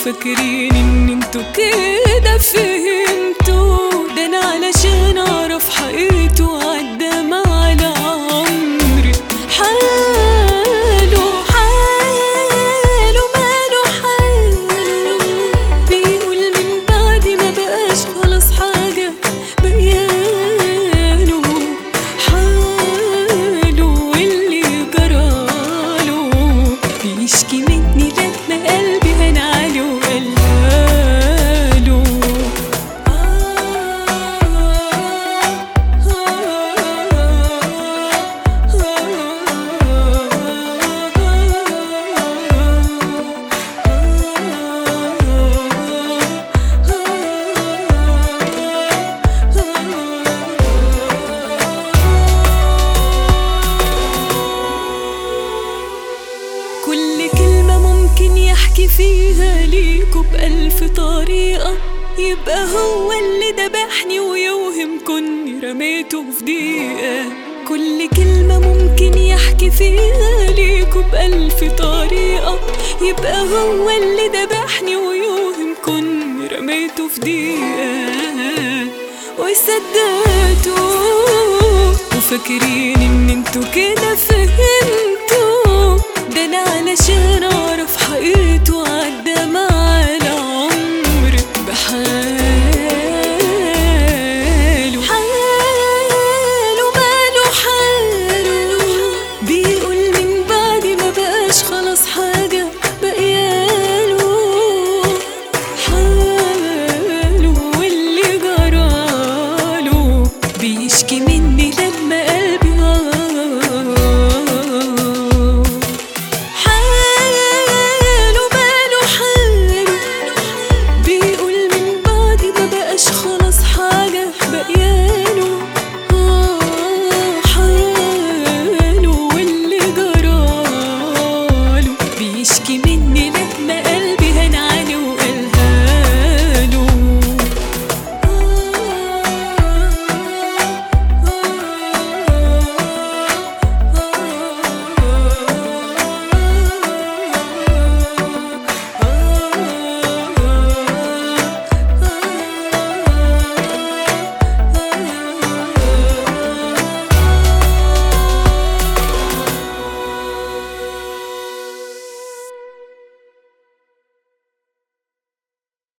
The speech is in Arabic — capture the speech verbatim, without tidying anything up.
وفاكرين ان انتوا كده فهمتوا. ده انا علشان اعرف حقيقته عدى معانا عمري. حاله حاله ماله حاله بيقول من بعد ما بقاش خلاص حاجة بيانه. حاله واللي جراله بيشكي مني لما قلبي هنعله وقالهاله. كل كلمة ممكن يحكي فيها ليكوا بألف طريقة، يبقى هو اللي دبحني ويوهم كني رميته في دقيقة. كل كلمة ممكن يحكي فيها ليكوا بألف طريقة، يبقى هو اللي دبحني ويوهم كني رميته في دقيقة. وصدقتوا وفاكرين ان انتوا كده فهمتوا. ده انا علشان اعرف حقيقته عدى معانا عمري.